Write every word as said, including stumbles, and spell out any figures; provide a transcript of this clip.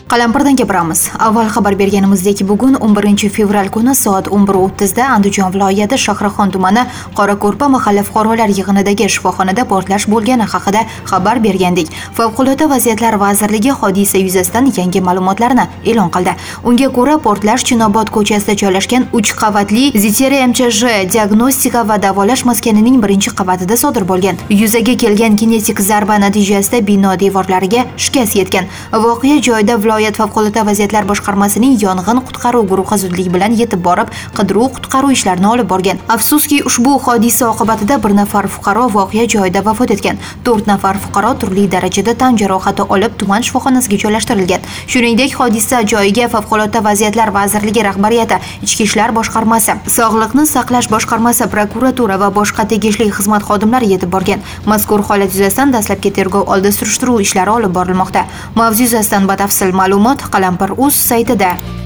Qalampirdan gapiramiz. Avval xabar berganimizdek, bugun o'n birinchi fevral kuni soat o'n bir o'ttiz da Andijon viloyati Shahrixon tumani Qorako'rpa mahalla fuqarolar yig'inidagi shifoxonada portlash bo'lgani haqida xabar bergandik. Favqulodda vaziyatlar vazirligi hodisa yuzasidan yangi ma'lumotlarni e'lon qildi. Unga ko'ra, portlash Chinobod ko'chasida joylashgan uch qavatli Zitera M Ch J diagnostika va davolash maskanining birinchi qavatida sodir bo'lgan. Yuzaga kelgan kinetik zarba natijasida bino devorlariga shikast yetgan. Voqea joyida viloyat favqulodda vaziyatlar boshqarmasining yong'in qutqaruv guruhi zudlik bilan yetib borib, qidiruv-qutqaruv ishlarini olib borgan. Afsuski, ushbu hodisa oqibatida bir nafar fuqaro voqea joyida vafot etgan. to'rt nafar fuqaro turli darajada tan jarohati olib, tuman shifoxonasiga joylashtirilgan. Shuningdek, hodisa joyiga favqulodda vaziyatlar vazirligi rahbariyati, Ichki ishlar boshqarmasi, Sog'liqni saqlash boshqarmasi, prokuratura va boshqa tegishli xizmat xodimlari yetib borgan. Mazkur holat yuzasidan dastlabki tergov oldi surishtiruv ishlari olib borilmoqda. Mavzu yuzasidan batafsil ma'lumot Qalampir.uz saytida.